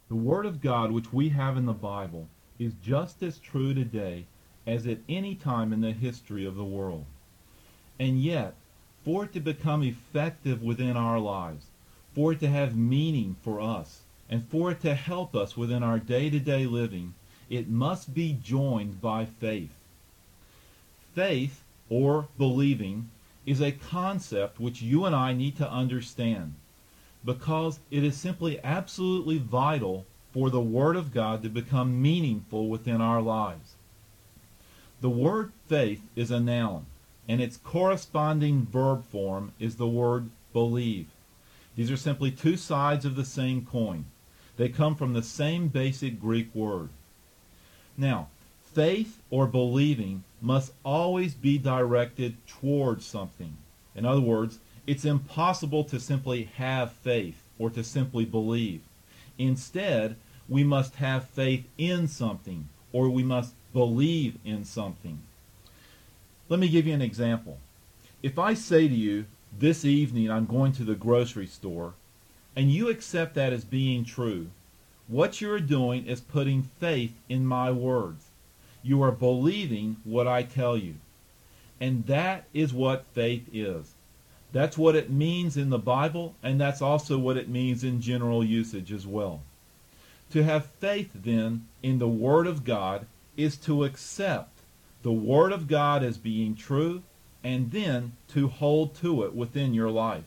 The Word of God which we have in the Bible is just as true today as at any time in the history of the world. And yet, for it to become effective within our lives, for it to have meaning for us, and for it to help us within our day-to-day living, it must be joined by faith. Faith, or believing, is a concept which you and I need to understand, because it is simply absolutely vital for the Word of God to become meaningful within our lives. The word faith is a noun, and its corresponding verb form is the word believe. These are simply two sides of the same coin. They come from the same basic Greek word. Now, faith or believing must always be directed towards something. In other words, it's impossible to simply have faith or to simply believe. Instead, we must have faith in something, or we must believe in something. Let me give you an example. If I say to you, this evening I'm going to the grocery store, and you accept that as being true, what you're doing is putting faith in my words. You are believing what I tell you. And that is what faith is. That's what it means in the Bible, and that's also what it means in general usage as well. To have faith, then, in the Word of God is to accept the Word of God as being true, and then to hold to it within your life.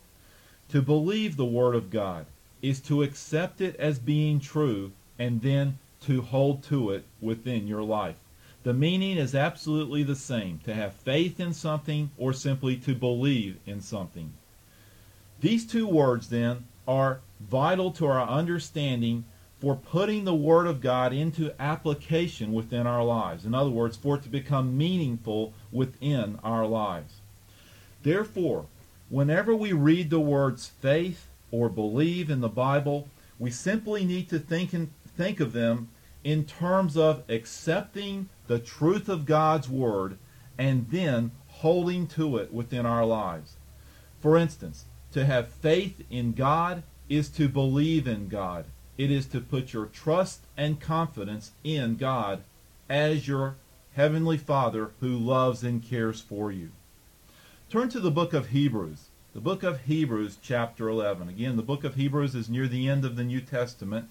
To believe the Word of God is to accept it as being true, and then to hold to it within your life. The meaning is absolutely the same, to have faith in something or simply to believe in something. These two words, then, are vital to our understanding for putting the Word of God into application within our lives. In other words, for it to become meaningful within our lives. Therefore, whenever we read the words faith or believe in the Bible, we simply need to think of them in terms of accepting the truth of God's Word and then holding to it within our lives. For instance, to have faith in God is to believe in God. It is to put your trust and confidence in God as your Heavenly Father who loves and cares for you. Turn to the book of Hebrews. The book of Hebrews, chapter 11. Again, the book of Hebrews is near the end of the New Testament.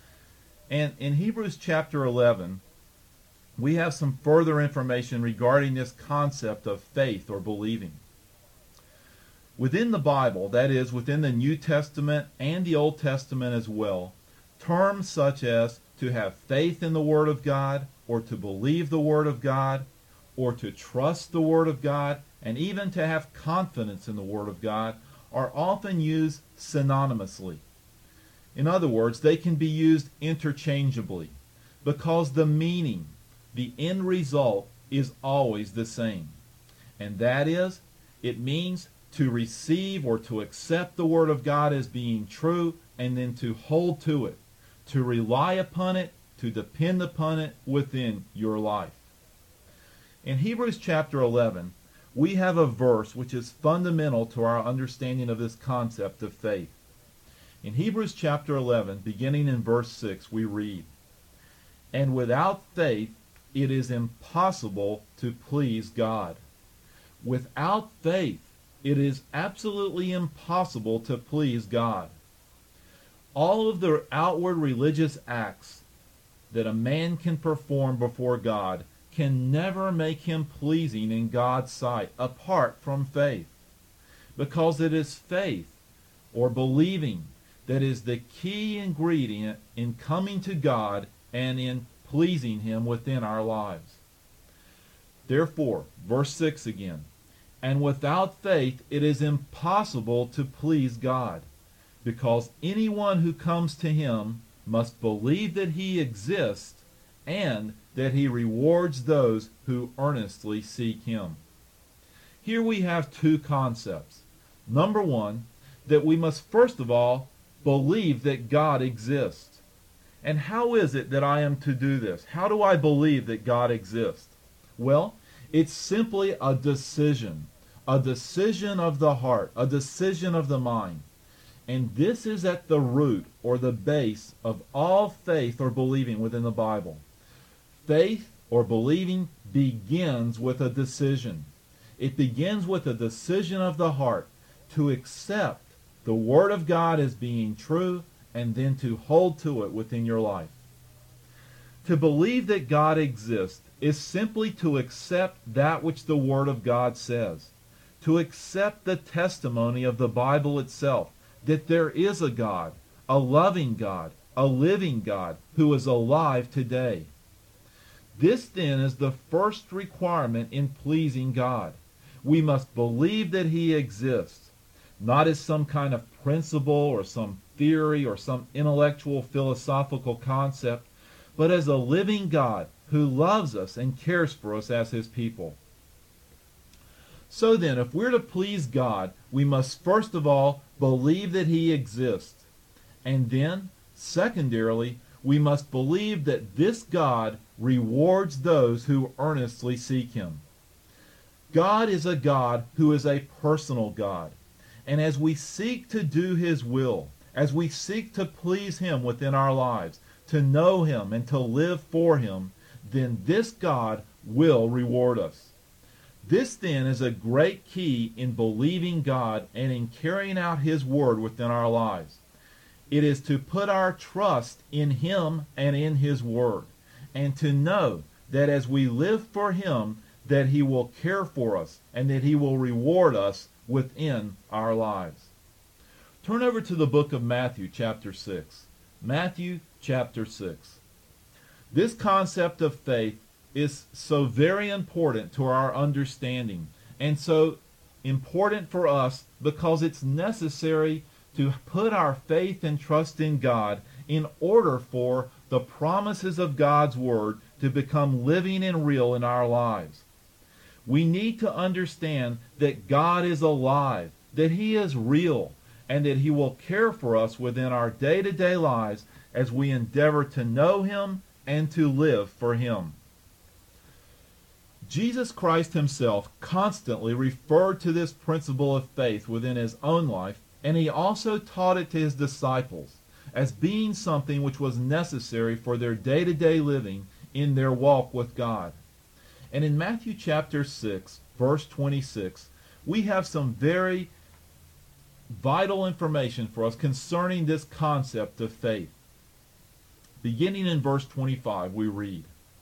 And in Hebrews chapter 11, we have some further information regarding this concept of faith or believing. Within the Bible, that is, within the New Testament and the Old Testament as well, terms such as to have faith in the Word of God, or to believe the Word of God, or to trust the Word of God, and even to have confidence in the Word of God, are often used synonymously. In other words, they can be used interchangeably, because the meaning, the end result, is always the same. And that is, it means to receive or to accept the Word of God as being true, and then to hold to it, to rely upon it, to depend upon it within your life. In Hebrews chapter 11, we have a verse which is fundamental to our understanding of this concept of faith. In Hebrews chapter 11, beginning in verse 6, we read, "And without faith it is impossible to please God." Without faith, it is absolutely impossible to please God. All of the outward religious acts that a man can perform before God can never make him pleasing in God's sight apart from faith. Because it is faith, or believing, that is the key ingredient in coming to God and in pleasing Him within our lives. Therefore, verse 6 again, "And without faith it is impossible to please God, because anyone who comes to Him must believe that He exists and that He rewards those who earnestly seek Him." Here we have two concepts. Number one, that we must first of all believe that God exists. And how is it that I am to do this? How do I believe that God exists? Well, it's simply a decision of the heart, a decision of the mind. And this is at the root or the base of all faith or believing within the Bible. Faith or believing begins with a decision. It begins with a decision of the heart to accept the Word of God as being true and then to hold to it within your life. To believe that God exists is simply to accept that which the Word of God says, to accept the testimony of the Bible itself, that there is a God, a loving God, a living God, who is alive today. This then is the first requirement in pleasing God. We must believe that He exists, not as some kind of principle or some theory or some intellectual philosophical concept, but as a living God who loves us and cares for us as His people. So then, if we're to please God, we must first of all believe that He exists. And then, secondarily, we must believe that this God rewards those who earnestly seek Him. God is a God who is a personal God. And as we seek to do His will, as we seek to please Him within our lives, to know Him and to live for Him, then this God will reward us. This then is a great key in believing God and in carrying out His Word within our lives. It is to put our trust in Him and in His Word, and to know that as we live for Him, that He will care for us and that He will reward us within our lives. Turn over to the book of Matthew chapter 6. Matthew chapter 6. This concept of faith is so very important to our understanding, and so important for us because it's necessary to put our faith and trust in God in order for the promises of God's Word to become living and real in our lives. We need to understand that God is alive, that He is real, and that He will care for us within our day-to-day lives as we endeavor to know Him and to live for Him. Jesus Christ Himself constantly referred to this principle of faith within His own life, and He also taught it to His disciples as being something which was necessary for their day-to-day living in their walk with God. And in Matthew chapter 6, verse 26, we have some very vital information for us concerning this concept of faith. Beginning in verse 25, we read,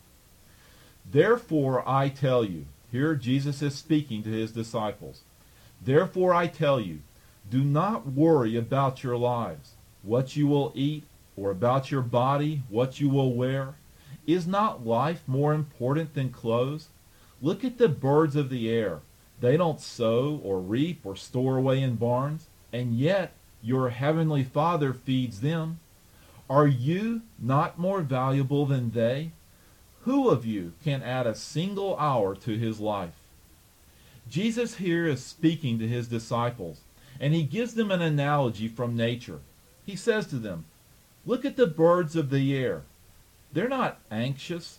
"Therefore I tell you," here Jesus is speaking to His disciples, "Therefore I tell you, do not worry about your lives, what you will eat, or about your body, what you will wear. Is not life more important than clothes? Look at the birds of the air. They don't sow or reap or store away in barns, and yet your heavenly Father feeds them. Are you not more valuable than they? Who of you can add a single hour to his life?" Jesus here is speaking to His disciples, and He gives them an analogy from nature. He says to them, look at the birds of the air. They're not anxious.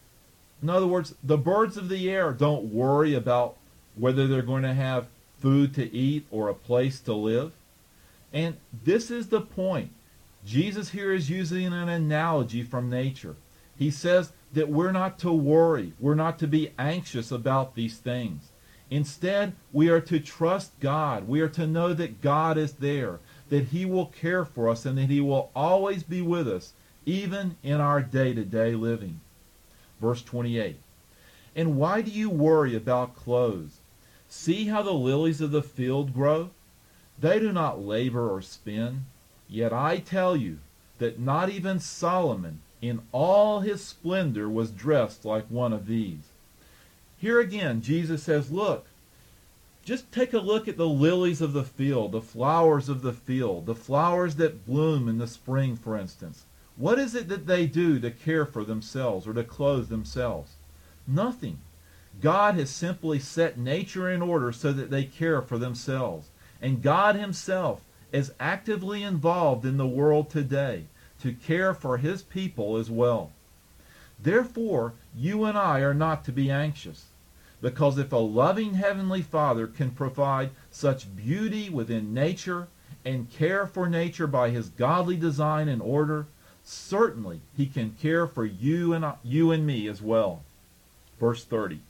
In other words, the birds of the air don't worry about whether they're going to have food to eat or a place to live. And this is the point. Jesus here is using an analogy from nature. He says that we're not to worry. We're not to be anxious about these things. Instead, we are to trust God. We are to know that God is there, that He will care for us, and that He will always be with us, even in our day-to-day living. Verse 28, "And why do you worry about clothes? See how the lilies of the field grow? They do not labor or spin. Yet I tell you that not even Solomon in all his splendor was dressed like one of these." Here again, Jesus says, look, just take a look at the lilies of the field, the flowers of the field, the flowers that bloom in the spring, for instance. What is it that they do to care for themselves or to clothe themselves? Nothing. God has simply set nature in order so that they care for themselves. And God Himself is actively involved in the world today to care for His people as well. Therefore, you and I are not to be anxious, because if a loving Heavenly Father can provide such beauty within nature and care for nature by his godly design and order, certainly he can care for you and me as well. Verse 30.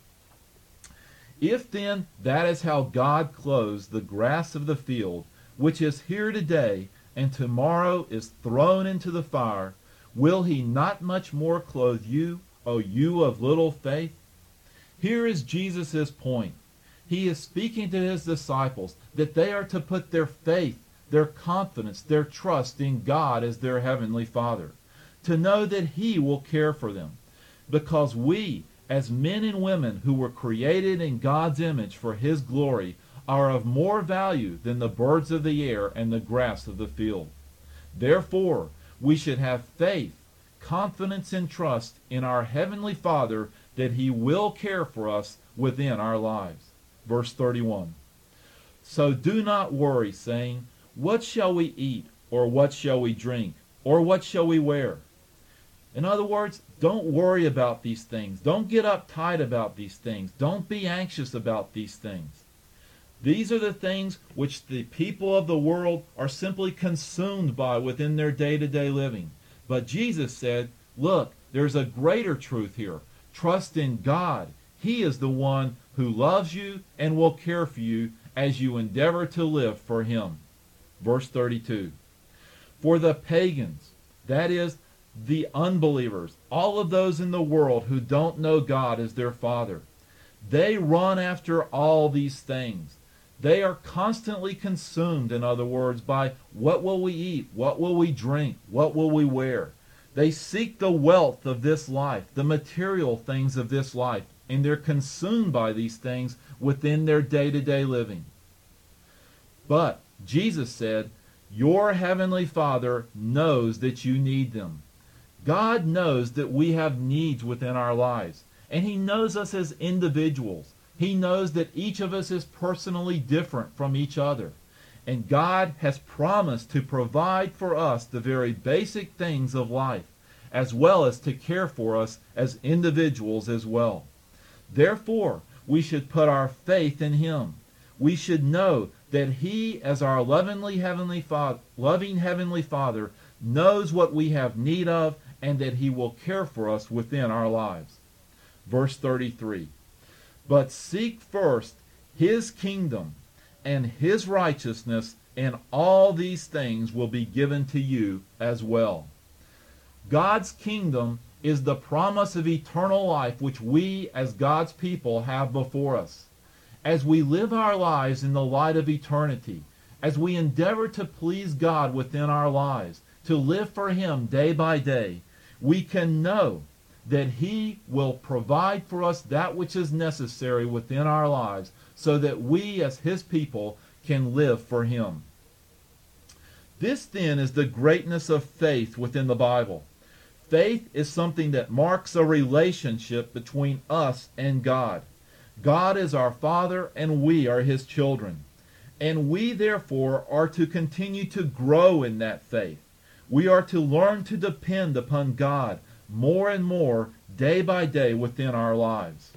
If then that is how God clothes the grass of the field, which is here today and tomorrow is thrown into the fire, will he not much more clothe you, O you of little faith? Here is Jesus' point. He is speaking to his disciples that they are to put their faith, their confidence, their trust in God as their heavenly Father, to know that he will care for them. Because we, as men and women who were created in God's image for his glory, are of more value than the birds of the air and the grass of the field. Therefore, we should have faith, confidence, and trust in our Heavenly Father that he will care for us within our lives. Verse 31. So do not worry, saying, what shall we eat, or what shall we drink, or what shall we wear? In other words, don't worry about these things. Don't get uptight about these things. Don't be anxious about these things. These are the things which the people of the world are simply consumed by within their day-to-day living. But Jesus said, look, there's a greater truth here. Trust in God. He is the one who loves you and will care for you as you endeavor to live for him. Verse 32. For the pagans, that is, the unbelievers, all of those in the world who don't know God as their Father, they run after all these things. They are constantly consumed, in other words, by what will we eat, what will we drink, what will we wear. They seek the wealth of this life, the material things of this life, and they're consumed by these things within their day-to-day living. But Jesus said, your heavenly Father knows that you need them. God knows that we have needs within our lives, and he knows us as individuals. He knows that each of us is personally different from each other. And God has promised to provide for us the very basic things of life, as well as to care for us as individuals as well. Therefore, we should put our faith in him. We should know that he, as our loving Heavenly Father, knows what we have need of, and that he will care for us within our lives. Verse 33. But seek first his kingdom and his righteousness, and all these things will be given to you as well. God's kingdom is the promise of eternal life which we as God's people have before us. As we live our lives in the light of eternity, as we endeavor to please God within our lives, to live for him day by day, we can know that he will provide for us that which is necessary within our lives so that we as his people can live for him. This then is the greatness of faith within the Bible. Faith is something that marks a relationship between us and God. God is our Father and we are his children. And we therefore are to continue to grow in that faith. We are to learn to depend upon God more and more day by day within our lives.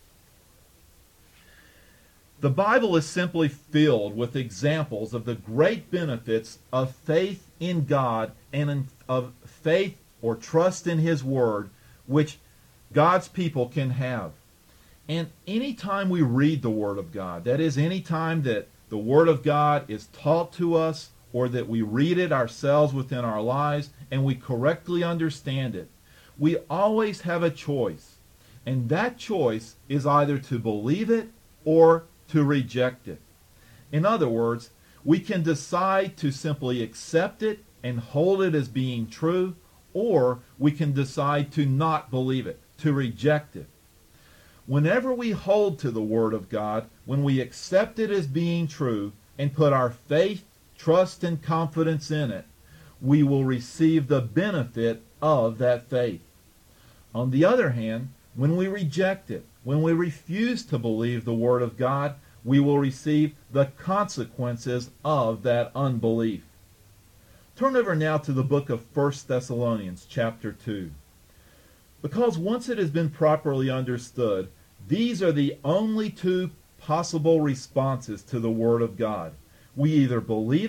The Bible is simply filled with examples of the great benefits of faith in God and of faith or trust in his word, which God's people can have. And anytime we read the word of God, that is, anytime that the word of God is taught to us, or that we read it ourselves within our lives and we correctly understand it, we always have a choice. And that choice is either to believe it or to reject it. In other words, we can decide to simply accept it and hold it as being true, or we can decide to not believe it, to reject it. Whenever we hold to the Word of God, when we accept it as being true and put our faith, trust, and confidence in it, we will receive the benefit of that faith. On the other hand, when we reject it, when we refuse to believe the Word of God, we will receive the consequences of that unbelief. Turn over now to the book of 1 Thessalonians chapter 2. Because once it has been properly understood, these are the only two possible responses to the Word of God. We either believe it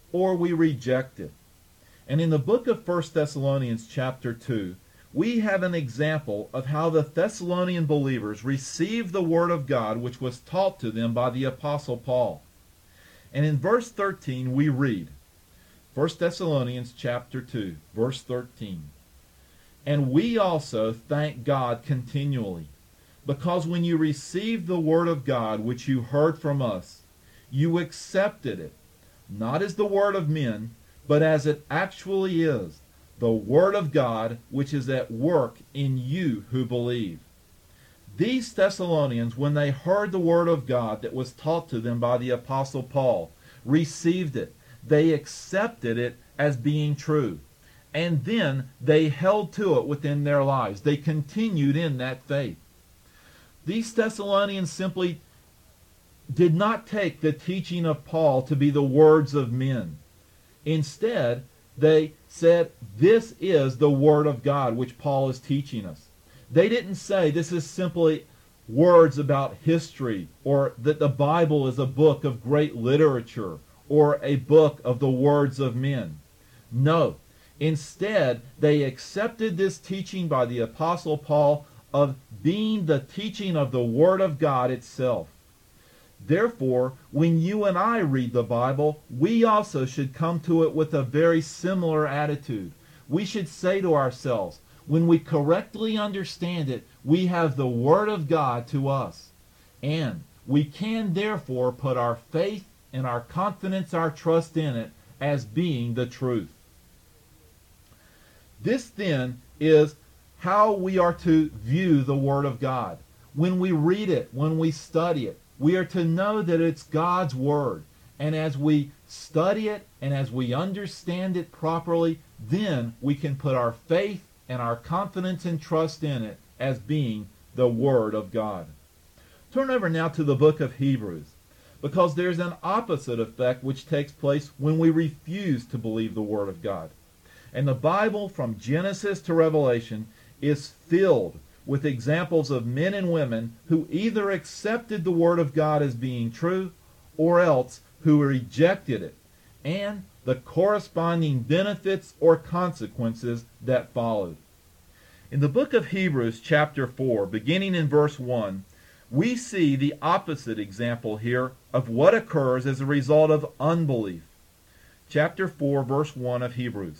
or we reject it. And in the book of 1 Thessalonians chapter 2, we have an example of how the Thessalonian believers received the Word of God which was taught to them by the Apostle Paul. And in verse 13 we read, 1 Thessalonians chapter 2, verse 13, "And we also thank God continually, because when you received the Word of God which you heard from us, you accepted it, not as the word of men, but as it actually is, the Word of God which is at work in you who believe." These Thessalonians, when they heard the Word of God that was taught to them by the Apostle Paul, received it. They accepted it as being true. And then they held to it within their lives. They continued in that faith. These Thessalonians simply did not take the teaching of Paul to be the words of men. Instead, they said, this is the Word of God which Paul is teaching us. They didn't say this is simply words about history, or that the Bible is a book of great literature, or a book of the words of men. No. Instead, they accepted this teaching by the Apostle Paul of being the teaching of the Word of God itself. Therefore, when you and I read the Bible, we also should come to it with a very similar attitude. We should say to ourselves, when we correctly understand it, we have the Word of God to us. And we can therefore put our faith and our confidence, our trust in it as being the truth. This then is how we are to view the Word of God. When we read it, when we study it, we are to know that it's God's Word. And as we study it and as we understand it properly, then we can put our faith and our confidence and trust in it as being the Word of God. Turn over now to the book of Hebrews, because there's an opposite effect which takes place when we refuse to believe the Word of God. And the Bible, from Genesis to Revelation, is filled with examples of men and women who either accepted the Word of God as being true, or else who rejected it, and the corresponding benefits or consequences that followed. In the book of Hebrews chapter 4, beginning in verse 1, we see the opposite example here of what occurs as a result of unbelief. Chapter 4, verse 1 of Hebrews.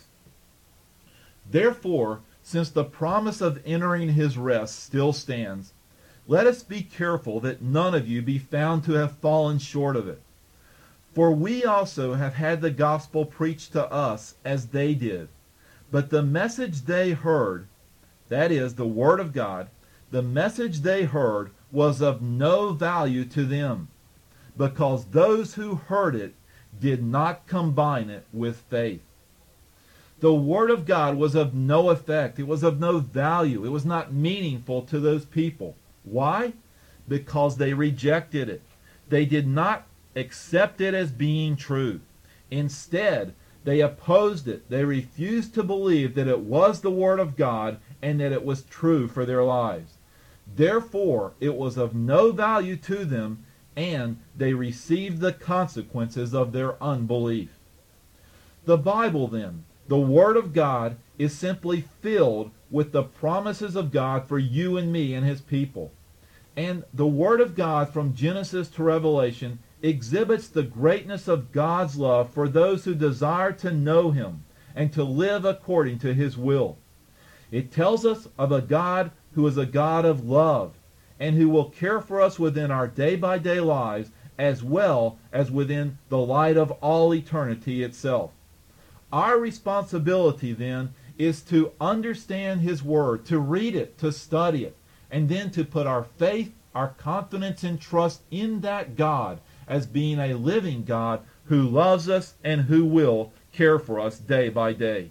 "Therefore, since the promise of entering his rest still stands, let us be careful that none of you be found to have fallen short of it. For we also have had the gospel preached to us as they did. But the message they heard," that is, the Word of God, "the message they heard was of no value to them, because those who heard it did not combine it with faith." The Word of God was of no effect. It was of no value. It was not meaningful to those people. Why? Because they rejected it. They did not accept it as being true. Instead, they opposed it. They refused to believe that it was the Word of God and that it was true for their lives. Therefore, it was of no value to them, and they received the consequences of their unbelief. The Bible, then, the Word of God, is simply filled with the promises of God for you and me and His people. And the Word of God from Genesis to Revelation exhibits the greatness of God's love for those who desire to know Him and to live according to His will. It tells us of a God who is a God of love and who will care for us within our day-by-day lives as well as within the light of all eternity itself. Our responsibility then is to understand His Word, to read it, to study it, and then to put our faith, our confidence and trust in that God as being a living God who loves us and who will care for us day by day.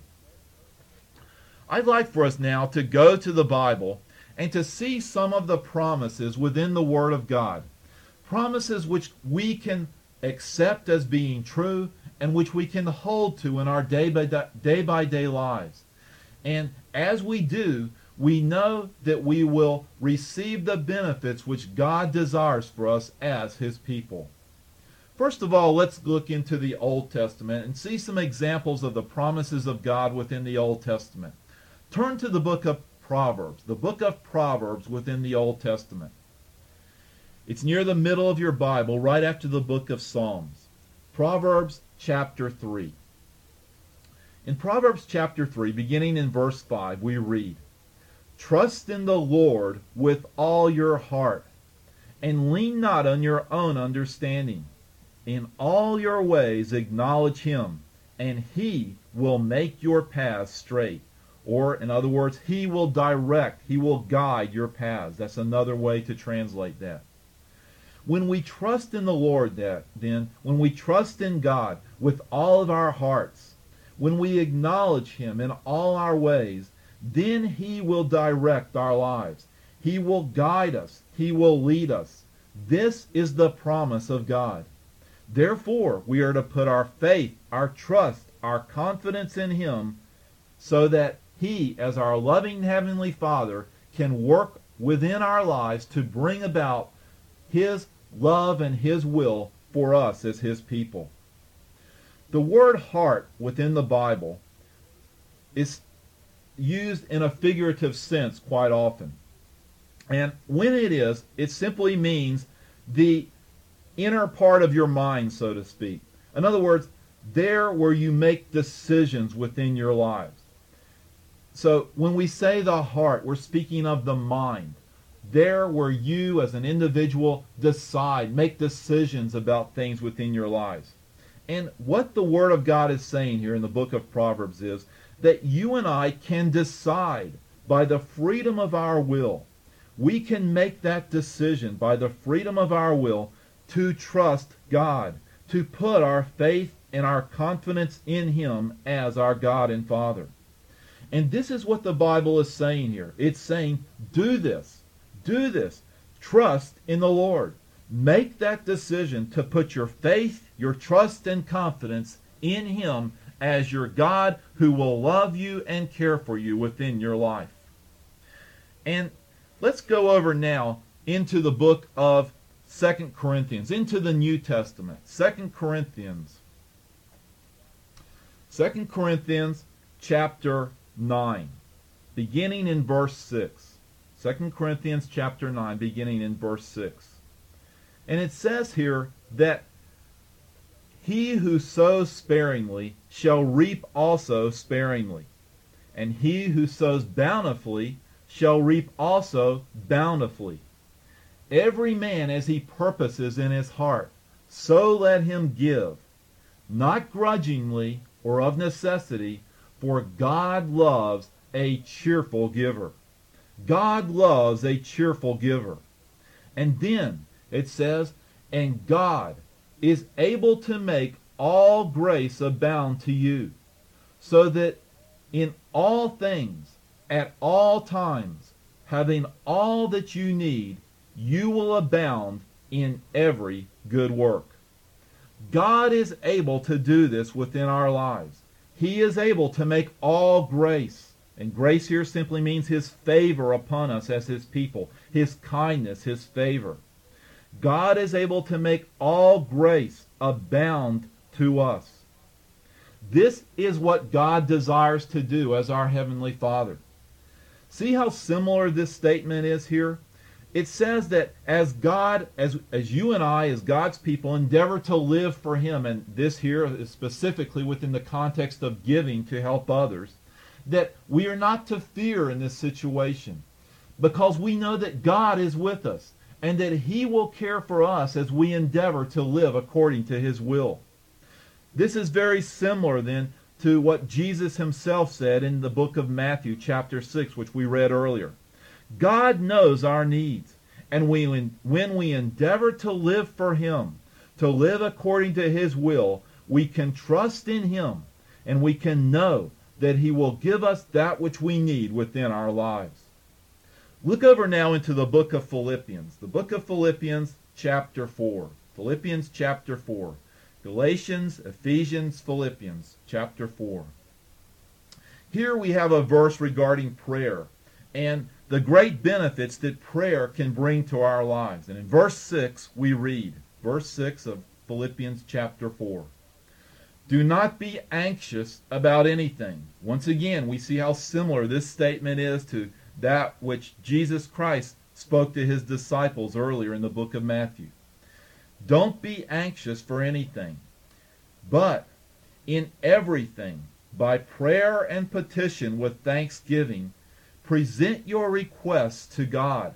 I'd like for us now to go to the Bible and to see some of the promises within the Word of God. Promises which we can accept as being true and which we can hold to in our day-by-day lives. And as we do, we know that we will receive the benefits which God desires for us as His people. First of all, let's look into the Old Testament and see some examples of the promises of God within the Old Testament. Turn to the book of Proverbs, the book of Proverbs within the Old Testament. It's near the middle of your Bible, right after the book of Psalms. Proverbs chapter 3. In Proverbs chapter 3, beginning in verse 5, we read, "Trust in the Lord with all your heart, and lean not on your own understanding. In all your ways acknowledge him, and he will make your paths straight." Or, in other words, he will direct, he will guide your paths. That's another way to translate that. When we trust in the Lord, when we trust in God with all of our hearts, when we acknowledge him in all our ways, then he will direct our lives. He will guide us. He will lead us. This is the promise of God. Therefore, we are to put our faith, our trust, our confidence in him, so that he, as our loving Heavenly Father, can work within our lives to bring about his love and his will for us as his people. The word heart within the Bible is used in a figurative sense quite often. And when it is, it simply means the inner part of your mind, so to speak. In other words, there where you make decisions within your lives. So when we say the heart, we're speaking of the mind. There where you as an individual decide, make decisions about things within your lives. And what the Word of God is saying here in the book of Proverbs is that you and I can decide by the freedom of our will. We can make that decision by the freedom of our will to trust God, to put our faith and our confidence in him as our God and Father. And this is what the Bible is saying here. It's saying, do this. Do this. Trust in the Lord. Make that decision to put your faith, your trust, and confidence in him as your God who will love you and care for you within your life. And let's go over now into the book of 2 Corinthians, into the New Testament. 2 Corinthians chapter 9, beginning in verse 6. 2 Corinthians chapter 9, beginning in verse 6. And it says here that he who sows sparingly shall reap also sparingly, and he who sows bountifully shall reap also bountifully. Every man as he purposes in his heart, so let him give, not grudgingly or of necessity, for God loves a cheerful giver. God loves a cheerful giver. And then it says, and God is able to make all grace abound to you, so that in all things, at all times, having all that you need, you will abound in every good work. God is able to do this within our lives. He is able to make all grace, and grace here simply means his favor upon us as his people, his kindness, his favor. God is able to make all grace abound to us. This is what God desires to do as our Heavenly Father. See how similar this statement is here? It says that as God, as you and I, as God's people, endeavor to live for him, and this here is specifically within the context of giving to help others, that we are not to fear in this situation, because we know that God is with us, and that he will care for us as we endeavor to live according to his will. This is very similar then to what Jesus himself said in the book of Matthew chapter 6, which we read earlier. God knows our needs, and when we endeavor to live for him, to live according to his will, we can trust in him, and we can know that he will give us that which we need within our lives. Look over now into the book of Philippians. The book of Philippians chapter 4. Philippians chapter 4. Galatians, Ephesians, Philippians chapter 4. Here we have a verse regarding prayer and the great benefits that prayer can bring to our lives. And in verse 6 we read, verse 6 of Philippians chapter 4. Do not be anxious about anything. Once again, we see how similar this statement is to that which Jesus Christ spoke to his disciples earlier in the book of Matthew. Don't be anxious for anything, but in everything, by prayer and petition with thanksgiving, present your requests to God.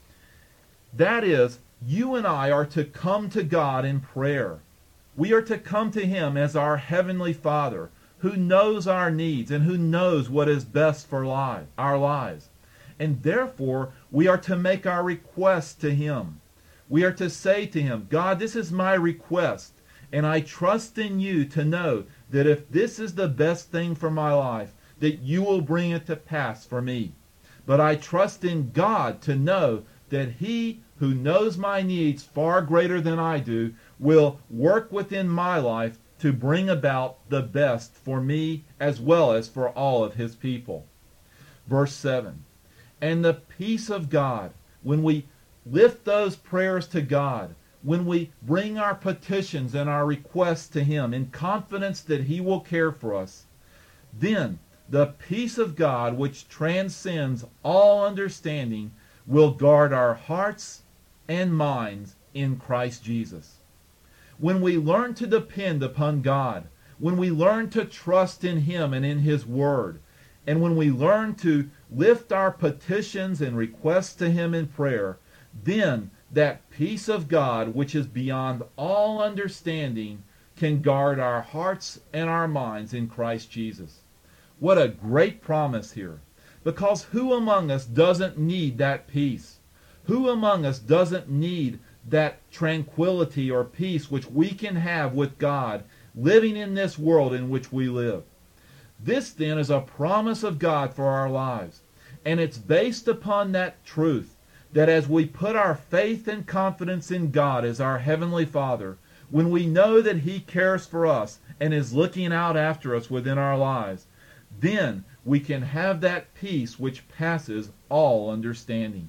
That is, you and I are to come to God in prayer. We are to come to him as our Heavenly Father, who knows our needs and who knows what is best for our lives. And therefore, we are to make our requests to him. We are to say to him, God, this is my request, and I trust in you to know that if this is the best thing for my life, that you will bring it to pass for me. But I trust in God to know that he who knows my needs far greater than I do will work within my life to bring about the best for me as well as for all of his people. Verse 7, and the peace of God, when we lift those prayers to God, when we bring our petitions and our requests to him in confidence that he will care for us, then the peace of God, which transcends all understanding, will guard our hearts and minds in Christ Jesus. When we learn to depend upon God, when we learn to trust in him and in his word, and when we learn to lift our petitions and requests to him in prayer, then that peace of God, which is beyond all understanding, can guard our hearts and our minds in Christ Jesus. What a great promise here. Because who among us doesn't need that peace? Who among us doesn't need that tranquility or peace which we can have with God living in this world in which we live? This then is a promise of God for our lives. And it's based upon that truth that as we put our faith and confidence in God as our Heavenly Father, when we know that he cares for us and is looking out after us within our lives, then we can have that peace which passes all understanding.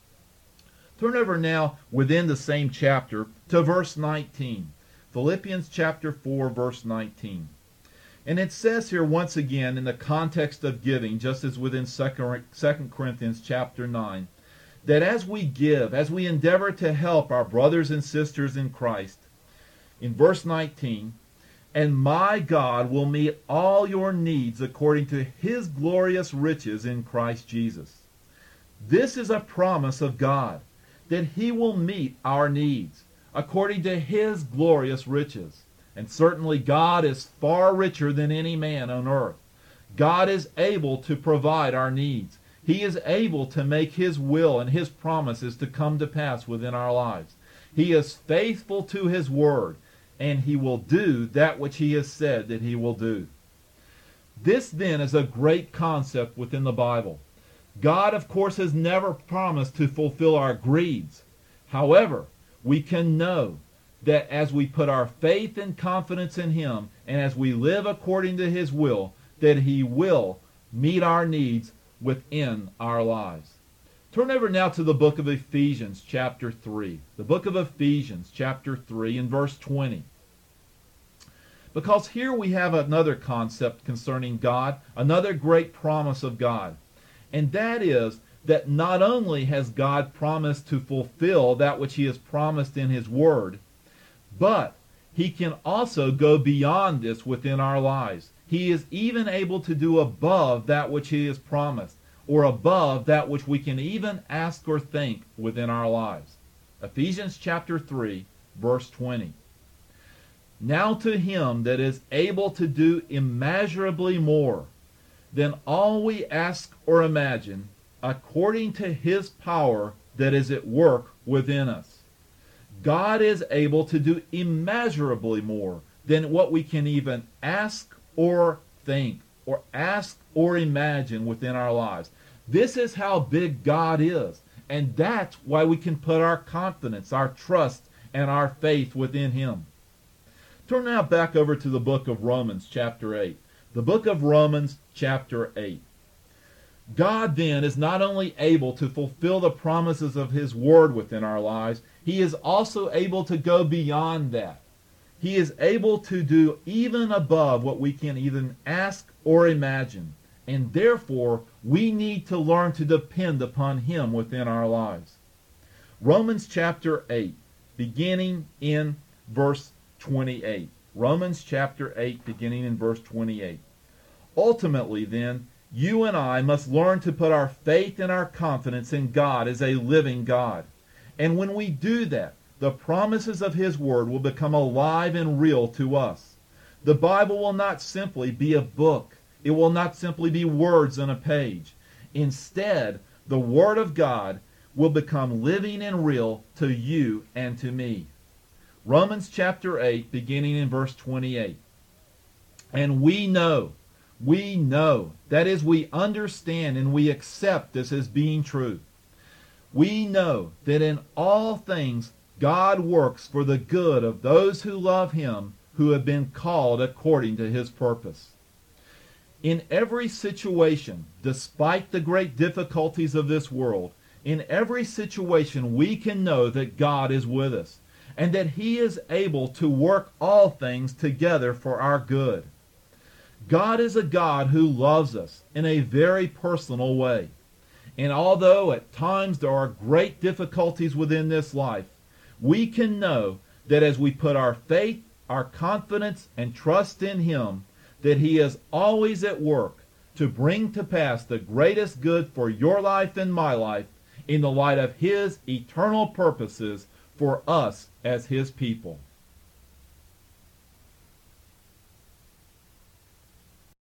Turn over now within the same chapter to verse 19. Philippians chapter 4, verse 19. And it says here once again in the context of giving, just as within 2 Corinthians chapter 9, that as we give, as we endeavor to help our brothers and sisters in Christ, in verse 19, and my God will meet all your needs according to his glorious riches in Christ Jesus. This is a promise of God, that he will meet our needs according to his glorious riches. And certainly God is far richer than any man on earth. God is able to provide our needs. He is able to make his will and his promises to come to pass within our lives. He is faithful to his word, and he will do that which he has said that he will do. This then is a great concept within the Bible. God, of course, has never promised to fulfill our greeds. However, we can know that as we put our faith and confidence in him, and as we live according to his will, that he will meet our needs within our lives. Turn over now to the book of Ephesians chapter 3. The book of Ephesians chapter 3 and verse 20. Because here we have another concept concerning God, another great promise of God. And that is that not only has God promised to fulfill that which he has promised in his word, but he can also go beyond this within our lives. He is even able to do above that which he has promised, or above that which we can even ask or think within our lives. Ephesians chapter 3, verse 20. Now to him that is able to do immeasurably more than all we ask or imagine, according to his power that is at work within us. God is able to do immeasurably more than what we can even ask or think, or ask or imagine within our lives. This is how big God is, and that's why we can put our confidence, our trust, and our faith within him. Turn now back over to the book of Romans chapter 8. The book of Romans chapter 8. God then is not only able to fulfill the promises of his word within our lives, he is also able to go beyond that. He is able to do even above what we can even ask or imagine. And therefore, we need to learn to depend upon Him within our lives. Romans chapter 8, beginning in verse 28. Romans chapter 8, beginning in verse 28. Ultimately, then, you and I must learn to put our faith and our confidence in God as a living God. And when we do that, the promises of His Word will become alive and real to us. The Bible will not simply be a book. It will not simply be words on a page. Instead, the Word of God will become living and real to you and to me. Romans chapter 8, beginning in verse 28. And we know, that is, we understand and we accept this as being true. We know that in all things God works for the good of those who love Him, who have been called according to His purpose. In every situation, despite the great difficulties of this world, in every situation we can know that God is with us, and that He is able to work all things together for our good. God is a God who loves us in a very personal way. And although at times there are great difficulties within this life, we can know that as we put our faith, our confidence, and trust in Him, that He is always at work to bring to pass the greatest good for your life and my life in the light of His eternal purposes for us as His people.